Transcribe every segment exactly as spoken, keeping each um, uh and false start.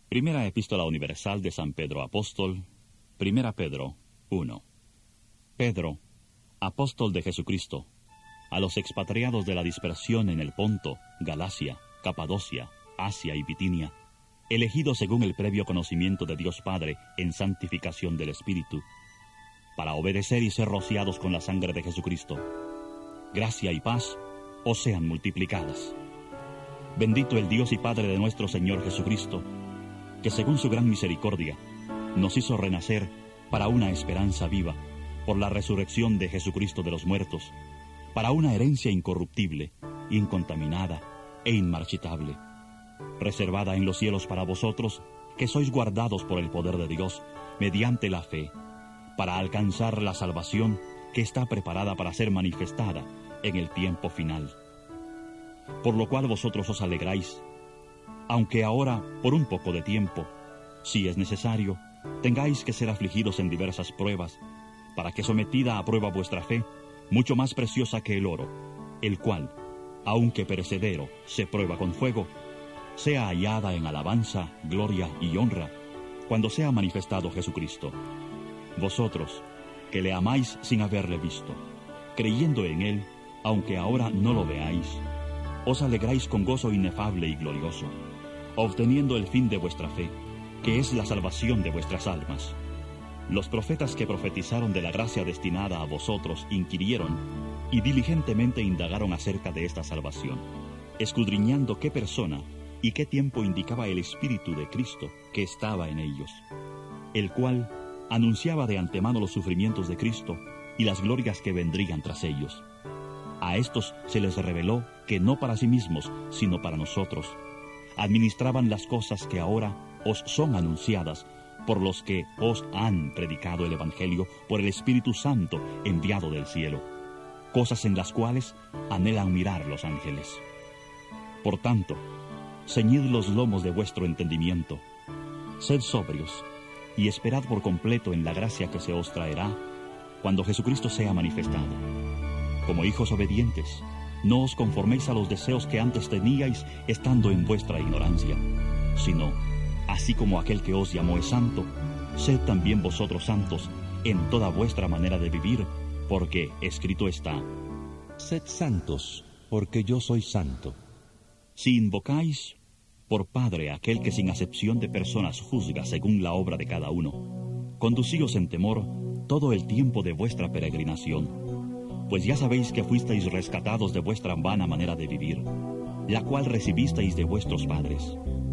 Primera Epístola Universal de San Pedro Apóstol, Primera Pedro uno. Pedro, apóstol de Jesucristo, a los expatriados de la dispersión en el Ponto, Galacia, Capadocia, Asia y Bitinia, elegidos según el previo conocimiento de Dios Padre en santificación del Espíritu, para obedecer y ser rociados con la sangre de Jesucristo. Gracia y paz os sean multiplicadas. Bendito el Dios y Padre de nuestro Señor Jesucristo, que según su gran misericordia nos hizo renacer para una esperanza viva por la resurrección de Jesucristo de los muertos, para una herencia incorruptible, incontaminada e inmarchitable, reservada en los cielos para vosotros, que sois guardados por el poder de Dios, mediante la fe, para alcanzar la salvación que está preparada para ser manifestada en el tiempo final. Por lo cual vosotros os alegráis, aunque ahora, por un poco de tiempo, si es necesario, tengáis que ser afligidos en diversas pruebas, para que sometida a prueba vuestra fe, mucho más preciosa que el oro, el cual, aunque perecedero, se prueba con fuego, sea hallada en alabanza, gloria y honra, cuando sea manifestado Jesucristo. Vosotros, que le amáis sin haberle visto, creyendo en él, aunque ahora no lo veáis, os alegráis con gozo inefable y glorioso, obteniendo el fin de vuestra fe, que es la salvación de vuestras almas. Los profetas que profetizaron de la gracia destinada a vosotros inquirieron y diligentemente indagaron acerca de esta salvación, escudriñando qué persona y qué tiempo indicaba el Espíritu de Cristo que estaba en ellos, el cual anunciaba de antemano los sufrimientos de Cristo y las glorias que vendrían tras ellos. A estos se les reveló que no para sí mismos, sino para nosotros, administraban las cosas que ahora os son anunciadas por los que os han predicado el Evangelio por el Espíritu Santo enviado del cielo, cosas en las cuales anhelan mirar los ángeles. Por tanto, ceñid los lomos de vuestro entendimiento, sed sobrios, y esperad por completo en la gracia que se os traerá cuando Jesucristo sea manifestado. Como hijos obedientes, no os conforméis a los deseos que antes teníais estando en vuestra ignorancia, sino, así como aquel que os llamó es santo, sed también vosotros santos en toda vuestra manera de vivir, porque escrito está: Sed santos, porque yo soy santo. Si invocáis por Padre aquel que sin acepción de personas juzga según la obra de cada uno, conducíos en temor todo el tiempo de vuestra peregrinación, pues ya sabéis que fuisteis rescatados de vuestra vana manera de vivir, la cual recibisteis de vuestros padres,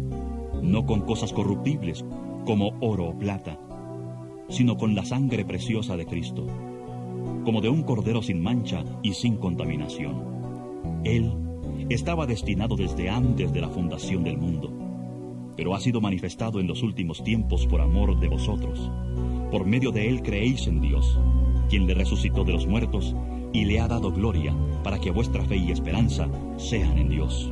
no con cosas corruptibles, como oro o plata, sino con la sangre preciosa de Cristo, como de un cordero sin mancha y sin contaminación. Él estaba destinado desde antes de la fundación del mundo, pero ha sido manifestado en los últimos tiempos por amor de vosotros. Por medio de él creéis en Dios, quien le resucitó de los muertos y le ha dado gloria, para que vuestra fe y esperanza sean en Dios.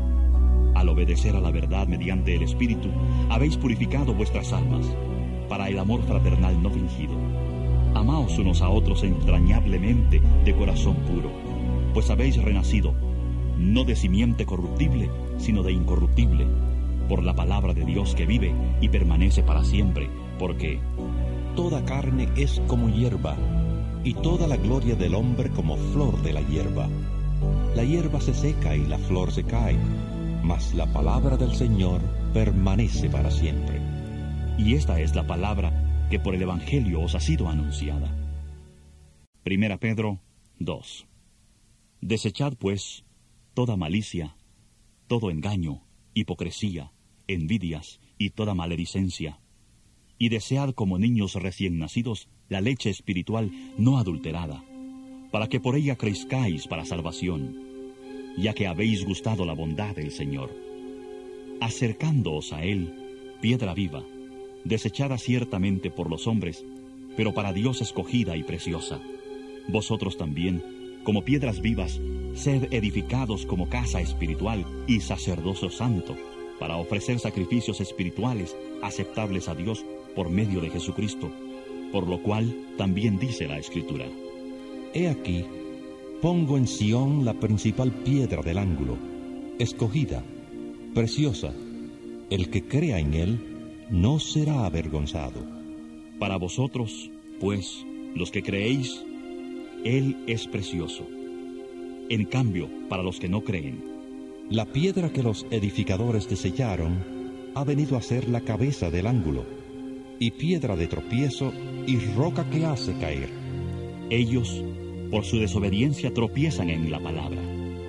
Al obedecer a la verdad mediante el Espíritu, habéis purificado vuestras almas, para el amor fraternal no fingido. Amaos unos a otros entrañablemente de corazón puro, pues habéis renacido, no de simiente corruptible, sino de incorruptible, por la palabra de Dios que vive y permanece para siempre, porque toda carne es como hierba, y toda la gloria del hombre como flor de la hierba. La hierba se seca y la flor se cae, mas la palabra del Señor permanece para siempre. Y esta es la palabra que por el Evangelio os ha sido anunciada. Primera Pedro dos. Desechad, pues, toda malicia, todo engaño, hipocresía, envidias y toda maledicencia, y desead como niños recién nacidos la leche espiritual no adulterada, para que por ella crezcáis para salvación, ya que habéis gustado la bondad del Señor, acercándoos a él, piedra viva, desechada ciertamente por los hombres, pero para Dios escogida y preciosa. Vosotros también, como piedras vivas, sed edificados como casa espiritual y sacerdocio santo, para ofrecer sacrificios espirituales aceptables a Dios por medio de Jesucristo, por lo cual también dice la Escritura: He aquí, pongo en Sión la principal piedra del ángulo, escogida, preciosa, El que crea en él no será avergonzado. Para vosotros, pues, los que creéis, él es precioso. En cambio, para los que no creen, la piedra que los edificadores desecharon ha venido a ser la cabeza del ángulo, y piedra de tropiezo y roca que hace caer. Ellos, por su desobediencia, tropiezan en la palabra.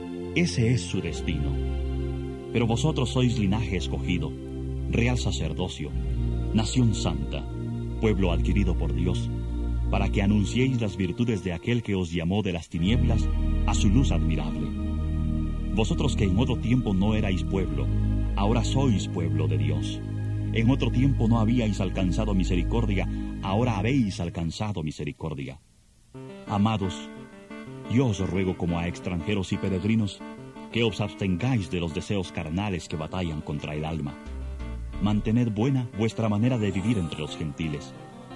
Ese es su destino. Pero vosotros sois linaje escogido, real sacerdocio, nación santa, pueblo adquirido por Dios, para que anunciéis las virtudes de aquel que os llamó de las tinieblas a su luz admirable. Vosotros que en otro tiempo no erais pueblo, ahora sois pueblo de Dios. En otro tiempo no habíais alcanzado misericordia, ahora habéis alcanzado misericordia. Amados, yo os ruego como a extranjeros y peregrinos, que os abstengáis de los deseos carnales que batallan contra el alma. Mantened buena vuestra manera de vivir entre los gentiles,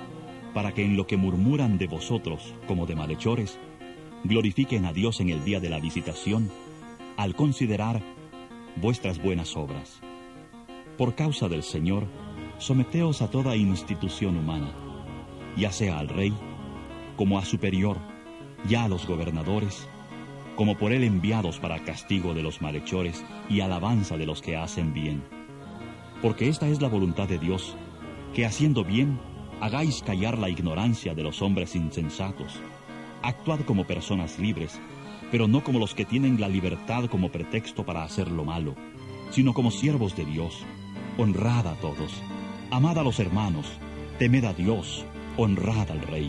para que en lo que murmuran de vosotros como de malhechores, glorifiquen a Dios en el día de la visitación, al considerar vuestras buenas obras. Por causa del Señor, someteos a toda institución humana, ya sea al rey, como a superior, ya a los gobernadores, como por él enviados para castigo de los malhechores y alabanza de los que hacen bien. Porque esta es la voluntad de Dios, que haciendo bien, hagáis callar la ignorancia de los hombres insensatos. Actuad como personas libres, pero no como los que tienen la libertad como pretexto para hacer lo malo, sino como siervos de Dios. Honrad a todos, amad a los hermanos, temed a Dios, honrad al Rey.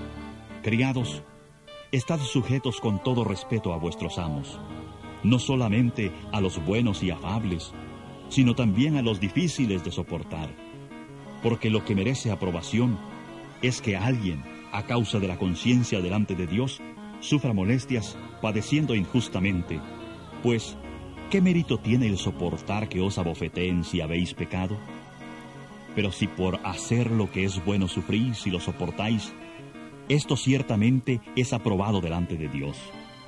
Criados, estad sujetos con todo respeto a vuestros amos, no solamente a los buenos y afables, sino también a los difíciles de soportar, porque lo que merece aprobación es que alguien, a causa de la conciencia delante de Dios, sufra molestias padeciendo injustamente, pues, ¿qué mérito tiene el soportar que os abofeteen si habéis pecado? Pero si por hacer lo que es bueno sufrís y lo soportáis, esto ciertamente es aprobado delante de Dios.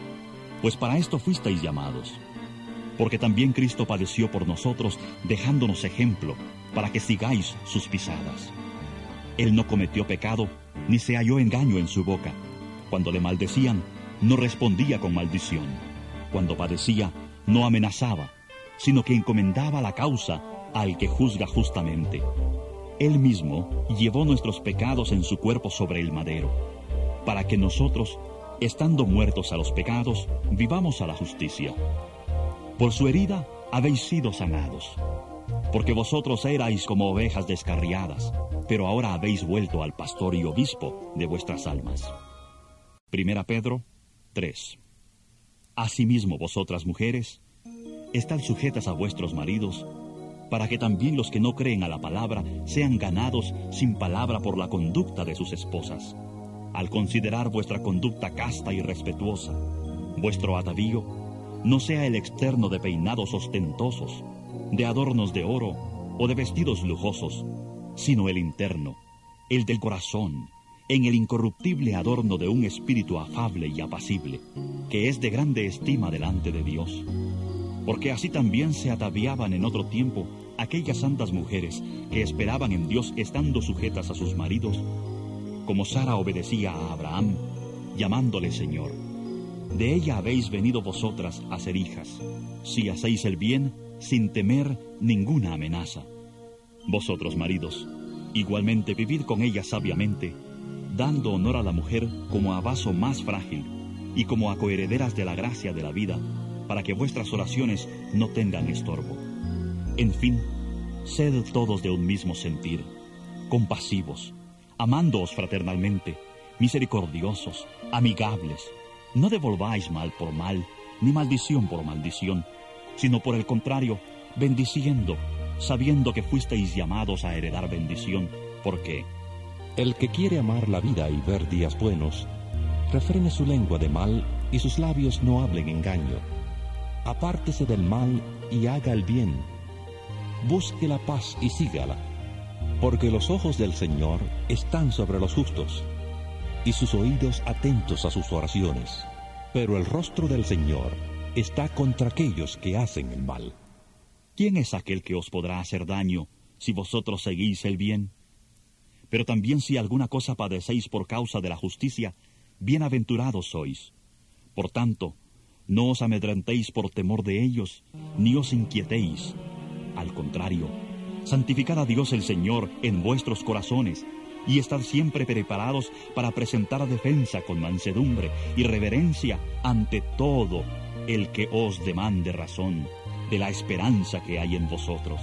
Pues para esto fuisteis llamados, porque también Cristo padeció por nosotros, dejándonos ejemplo, para que sigáis sus pisadas. Él no cometió pecado, ni se halló engaño en su boca. Cuando le maldecían, no respondía con maldición. Cuando padecía, no amenazaba, sino que encomendaba la causa al que juzga justamente. Él mismo llevó nuestros pecados en su cuerpo sobre el madero, para que nosotros, estando muertos a los pecados, vivamos a la justicia. Por su herida habéis sido sanados, porque vosotros erais como ovejas descarriadas, pero ahora habéis vuelto al pastor y obispo de vuestras almas. Primera Pedro tres. Asimismo vosotras mujeres, estad sujetas a vuestros maridos, para que también los que no creen a la palabra sean ganados sin palabra por la conducta de sus esposas, al considerar vuestra conducta casta y respetuosa. Vuestro atavío no sea el externo de peinados ostentosos, de adornos de oro o de vestidos lujosos, sino el interno, el del corazón, en el incorruptible adorno de un espíritu afable y apacible, que es de grande estima delante de Dios. Porque así también se ataviaban en otro tiempo aquellas santas mujeres que esperaban en Dios estando sujetas a sus maridos, como Sara obedecía a Abraham, llamándole Señor. De ella habéis venido vosotras a ser hijas, si hacéis el bien sin temer ninguna amenaza. Vosotros, maridos, igualmente vivid con ella sabiamente, dando honor a la mujer como a vaso más frágil y como a coherederas de la gracia de la vida, para que vuestras oraciones no tengan estorbo. En fin, sed todos de un mismo sentir, compasivos, amándoos fraternalmente, misericordiosos, amigables. No devolváis mal por mal, ni maldición por maldición, sino por el contrario, bendiciendo, sabiendo que fuisteis llamados a heredar bendición, porque el que quiere amar la vida y ver días buenos, refrene su lengua de mal y sus labios no hablen engaño. Apártese del mal y haga el bien. Busque la paz y sígala, porque los ojos del Señor están sobre los justos, y sus oídos atentos a sus oraciones. Pero el rostro del Señor está contra aquellos que hacen el mal. ¿quién es aquel que os podrá hacer daño si vosotros seguís el bien? Pero también si alguna cosa padecéis por causa de la justicia, bienaventurados sois. Por tanto, no os amedrentéis por temor de ellos, ni os inquietéis. Al contrario, santificad a Dios el Señor en vuestros corazones, y estad siempre preparados para presentar defensa con mansedumbre y reverencia ante todo el que os demande razón de la esperanza que hay en vosotros.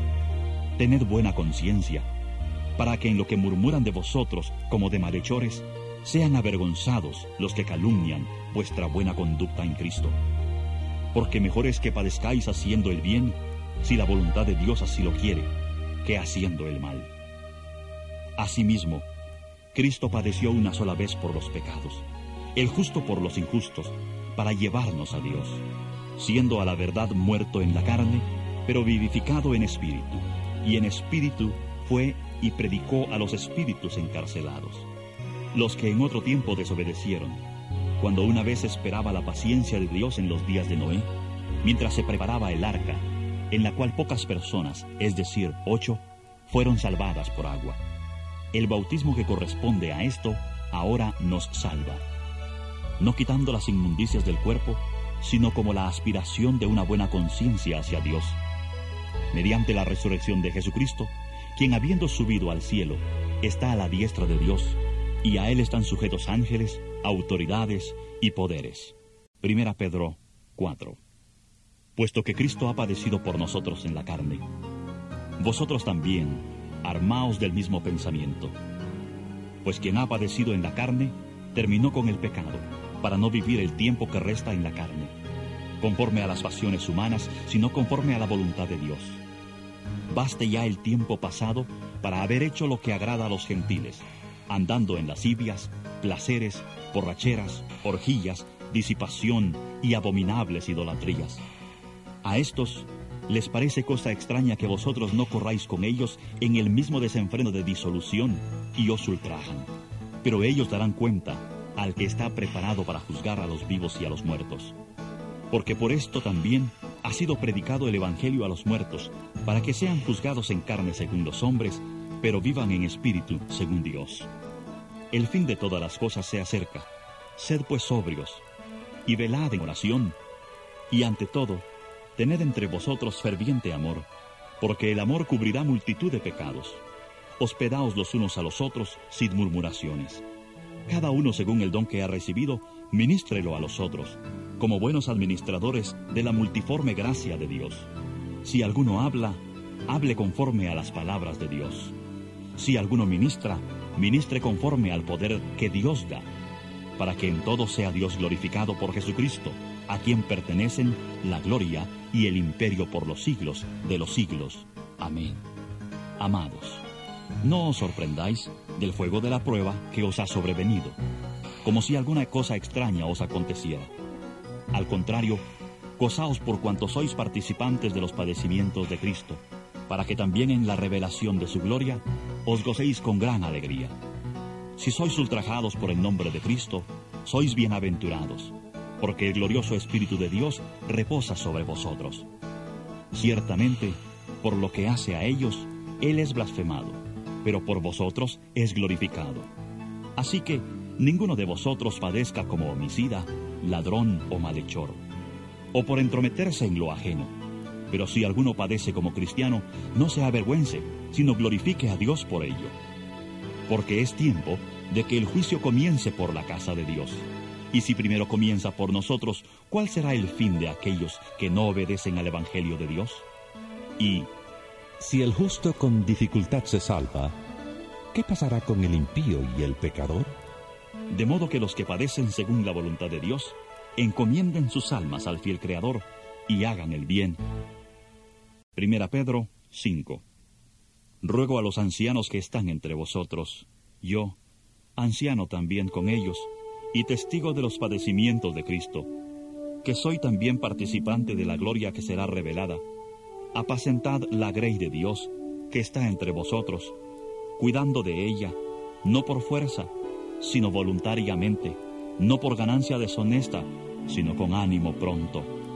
Tened buena conciencia, para que en lo que murmuran de vosotros como de malhechores, sean avergonzados los que calumnian vuestra buena conducta en Cristo. Porque mejor es que padezcáis haciendo el bien, si la voluntad de Dios así lo quiere, que haciendo el mal. Asimismo, Cristo padeció una sola vez por los pecados, el justo por los injustos, para llevarnos a Dios, siendo a la verdad muerto en la carne, pero vivificado en espíritu, y en espíritu fue y predicó a los espíritus encarcelados, los que en otro tiempo desobedecieron, cuando una vez esperaba la paciencia de Dios en los días de Noé, mientras se preparaba el arca, en la cual pocas personas, es decir, ocho, fueron salvadas por agua. El bautismo que corresponde a esto ahora nos salva, no quitando las inmundicias del cuerpo, sino como la aspiración de una buena conciencia hacia Dios, mediante la resurrección de Jesucristo, quien habiendo subido al cielo, está a la diestra de Dios, y a él están sujetos ángeles, autoridades y poderes. Primera Pedro cuatro. Puesto que Cristo ha padecido por nosotros en la carne, vosotros también armaos del mismo pensamiento. Pues quien ha padecido en la carne, terminó con el pecado, para no vivir el tiempo que resta en la carne, conforme a las pasiones humanas, sino conforme a la voluntad de Dios. Baste ya el tiempo pasado para haber hecho lo que agrada a los gentiles, andando en lascivias, placeres, borracheras, orgías, disipación y abominables idolatrías. A estos les parece cosa extraña que vosotros no corráis con ellos en el mismo desenfreno de disolución y os ultrajan. Pero ellos darán cuenta al que está preparado para juzgar a los vivos y a los muertos. Porque por esto también ha sido predicado el Evangelio a los muertos, para que sean juzgados en carne según los hombres, pero vivan en espíritu según Dios. El fin de todas las cosas se acerca. Sed pues sobrios, y velad en oración, y ante todo, tened entre vosotros ferviente amor, porque el amor cubrirá multitud de pecados. Hospedaos los unos a los otros sin murmuraciones. Cada uno según el don que ha recibido, ministrelo a los otros, como buenos administradores de la multiforme gracia de Dios. Si alguno habla, hable conforme a las palabras de Dios. Si alguno ministra, ministre conforme al poder que Dios da, para que en todo sea Dios glorificado por Jesucristo, a quien pertenecen la gloria y el imperio por los siglos de los siglos. Amén. Amados, no os sorprendáis del fuego de la prueba que os ha sobrevenido, como si alguna cosa extraña os aconteciera. Al contrario, gozaos por cuanto sois participantes de los padecimientos de Cristo, para que también en la revelación de su gloria os gocéis con gran alegría. Si sois ultrajados por el nombre de Cristo, sois bienaventurados, porque el glorioso Espíritu de Dios reposa sobre vosotros. Ciertamente, por lo que hace a ellos, Él es blasfemado, pero por vosotros es glorificado. Así que ninguno de vosotros padezca como homicida, ladrón o malhechor, o por entrometerse en lo ajeno. Pero si alguno padece como cristiano, no se avergüence, sino glorifique a Dios por ello. Porque es tiempo de que el juicio comience por la casa de Dios. Y si primero comienza por nosotros, ¿cuál será el fin de aquellos que no obedecen al Evangelio de Dios? Y, si el justo con dificultad se salva, ¿qué pasará con el impío y el pecador? De modo que los que padecen según la voluntad de Dios, encomienden sus almas al fiel Creador y hagan el bien. Primera Pedro cinco. Ruego a los ancianos que están entre vosotros, yo, anciano también con ellos, y testigo de los padecimientos de Cristo, que soy también participante de la gloria que será revelada. Apacentad la grey de Dios, que está entre vosotros, cuidando de ella, no por fuerza, sino voluntariamente, no por ganancia deshonesta, sino con ánimo pronto,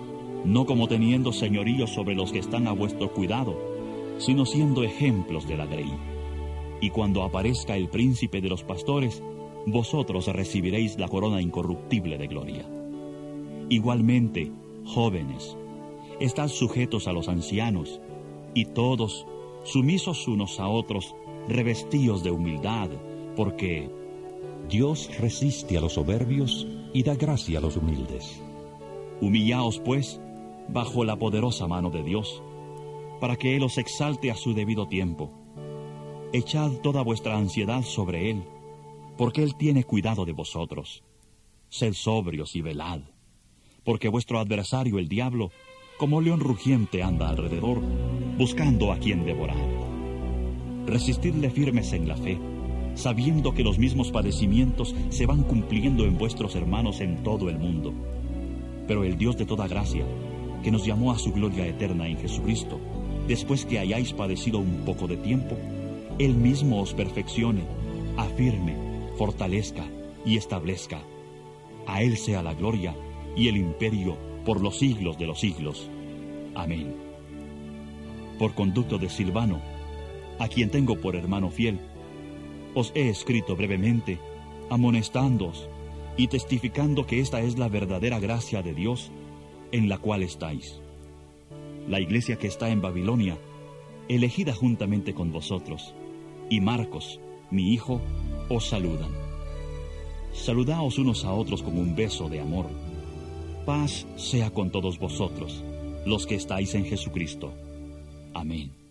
no como teniendo señorío sobre los que están a vuestro cuidado, sino siendo ejemplos de la grey. Y cuando aparezca el príncipe de los pastores, vosotros recibiréis la corona incorruptible de gloria. Igualmente, jóvenes, estad sujetos a los ancianos, y todos, sumisos unos a otros, revestíos de humildad, porque Dios resiste a los soberbios y da gracia a los humildes. Humillaos, pues, bajo la poderosa mano de Dios, para que Él os exalte a su debido tiempo. Echad toda vuestra ansiedad sobre Él, porque Él tiene cuidado de vosotros. Sed sobrios y velad, porque vuestro adversario el diablo, como león rugiente, anda alrededor, buscando a quien devorar. Resistidle firmes en la fe, sabiendo que los mismos padecimientos se van cumpliendo en vuestros hermanos en todo el mundo. Pero el Dios de toda gracia, que nos llamó a su gloria eterna en Jesucristo, después que hayáis padecido un poco de tiempo, Él mismo os perfeccione, afirme, fortalezca y establezca. A Él sea la gloria y el imperio por los siglos de los siglos. Amén. Por conducto de Silvano, a quien tengo por hermano fiel, os he escrito brevemente, amonestándoos y testificando que esta es la verdadera gracia de Dios en la cual estáis. La iglesia que está en Babilonia, elegida juntamente con vosotros, y Marcos, mi hijo, os saludan. Saludaos unos a otros con un beso de amor. Paz sea con todos vosotros, los que estáis en Jesucristo. Amén.